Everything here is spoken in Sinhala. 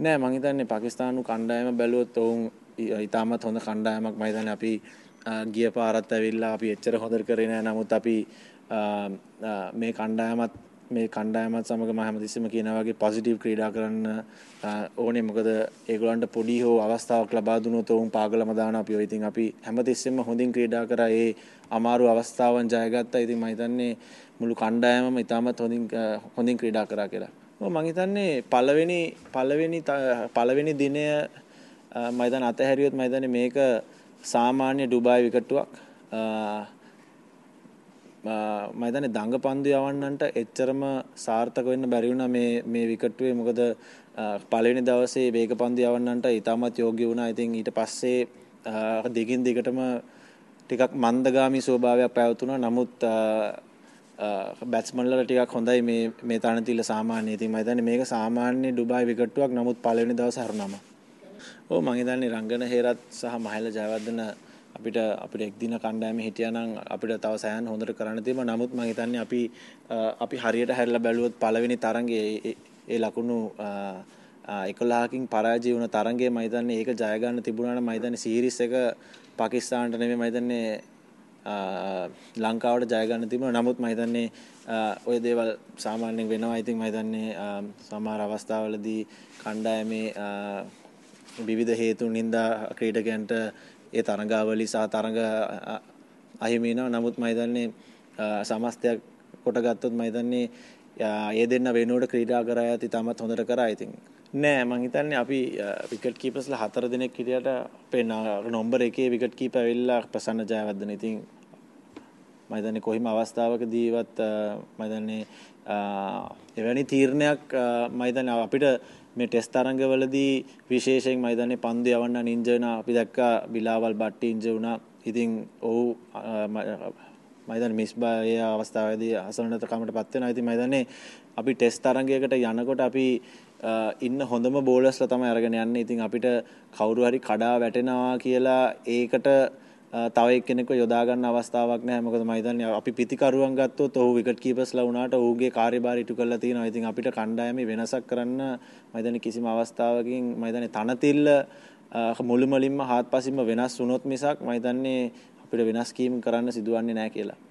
නෑ මං හිතන්නේ පාකිස්තානු කණ්ඩායම බැලුවොත් ඔවුන් ඉතාමත් හොඳ කණ්ඩායමක් මම හිතන්නේ අපි ගිය පාරත් ඇවිල්ලා අපි එච්චර හොඳට කරේ නෑ නමුත් අපි මේ කණ්ඩායමත් සමග මම හැමතිස්සෙම කියනවා වගේ පොසිටිව් ක්‍රීඩා කරන්න ඕනේ මොකද ඒගොල්ලන්ට පොඩි හෝ අවස්ථාවක් ලබා දුන්නොත් ඔවුන් පාගලම දානවා අපිව. ඉතින් අපි හැමතිස්සෙම හොඳින් ක්‍රීඩා කරා ඒ අමාරු අවස්ථාවන් ජයගත්තා. ඉතින් මම හිතන්නේ මුළු කණ්ඩායමම ඉතාමත් හොඳින් ක්‍රීඩා කරා කියලා. මම හිතන්නේ පළවෙනි දිනය මම හිතන්නේ අතහැරියොත් මම හිතන්නේ මේක සාමාන්‍ය ඩුබායි විකට්ටුවක්. මම හිතන්නේ දඟපන්දු යවන්නන්ට එච්චරම සාර්ථක වෙන්න බැරි වුණා මේ විකට්ටුවේ. මොකද පළවෙනි දවසේ වේගපන්දු යවන්නන්ට ඉතාමත් යෝග්‍ය වුණා. ඉතින් ඊට පස්සේ දිගින් දිගටම ටිකක් මන්දගාමී ස්වභාවයක් පැවතුණා. නමුත් බැට්ස්මන්ලට ටිකක් හොඳයි මේ තනතිල්ල සාමාන්‍ය. ඉතින් මම හිතන්නේ මේක සාමාන්‍ය ඩුබායි විකට්ටුවක්. නමුත් පළවෙනි දවසේ හරුණාම. ඔව් මම හිතන්නේ රංගන හේරත් සහ මහේල ජයවර්ධන අපිට එක් දින කණ්ඩායමේ හිටියානම් අපිට තව සෑහෙන හොඳට කරන්න තියෙනවා. නමුත් මම හිතන්නේ අපි හරියට හැරිලා බැලුවොත් පළවෙනි තරඟයේ ඒ ලකුණු 11කින් පරාජය වුණ තරඟයේ මම හිතන්නේ ඒක ජය ගන්න තිබුණා නම් මම හිතන්නේ සීරීස් එක පාකිස්තානට නෙමෙයි මම හිතන්නේ ලංකාවට ජය ගන්න තිබුණා. නමුත් මම හිතන්නේ ওই දේවල් සාමාන්‍යයෙන් වෙනවා. ඉතින් මම හිතන්නේ සමහර අවස්ථාවලදී කණ්ඩායමේ විවිධ හේතුන් හින්දා ක්‍රීඩකයන්ට ඒ තරඟාවලි සහ තරඟ අහිමි වෙනවා. නමුත් මම හිතන්නේ සමස්තයක් කොට ගත්තොත් මම හිතන්නේ ඒ දෙන්න වෙනුවට ක්‍රීඩා කරා යති තමත් හොඳට කරා. ඉතින් නෑ මම හිතන්නේ අපි විකට් කීපර්ස්ලා 4 දෙනෙක් හිටියට අපේ නම්බර් 1 විකට් කීපර් ඇවිල්ලා ප්‍රසන්න ජයවර්ධන. ඉතින් මම හිතන්නේ කොහිම අවස්ථාවකදීවත් මම හිතන්නේ එවැනි තීරණයක් මම හිතන්නේ අපිට මේ ටෙස්ට් තරඟවලදී විශේෂයෙන් මම හිතන්නේ පන්දු යවන්න නින්ජ වෙනා අපි දැක්කා. බිලාවල් බට්ටි ඉන්ජ වුණා. ඉතින් මම හිතන්නේ මිස්බා ඒ අවස්ථාවේදී අසරණතාවකටපත් වෙනවා. ඉතින් මම හිතන්නේ අපි ටෙස්ට් තරඟයකට යනකොට අපි ඉන්න හොඳම බෝලර්ස්ලා තමයි අරගෙන යන්නේ. ඉතින් අපිට කවුරු හරි කඩා වැටෙනවා කියලා ඒකට තව එක්කෙනෙක්ව යොදා ගන්න අවස්ථාවක් නැහැ. මොකද මම හිතන්නේ අපි පිටිකරුවන් ගත්තොත් ඔහු විකට් කීපර්ස්ලා වුණාට ඔහුගේ කාර්යභාරය ඉටු කරලා තියෙනවා. ඉතින් අපිට කණ්ඩායමේ වෙනසක් කරන්න මම හිතන්නේ කිසිම අවස්ථාවකින් මම හිතන්නේ තනතිල්ල මුළුමලින්ම හාත්පසින්ම වෙනස් වුණොත් මිසක් මම හිතන්නේ අපිට වෙනස් කීම් කරන්න සිදුවන්නේ නැහැ කියලා.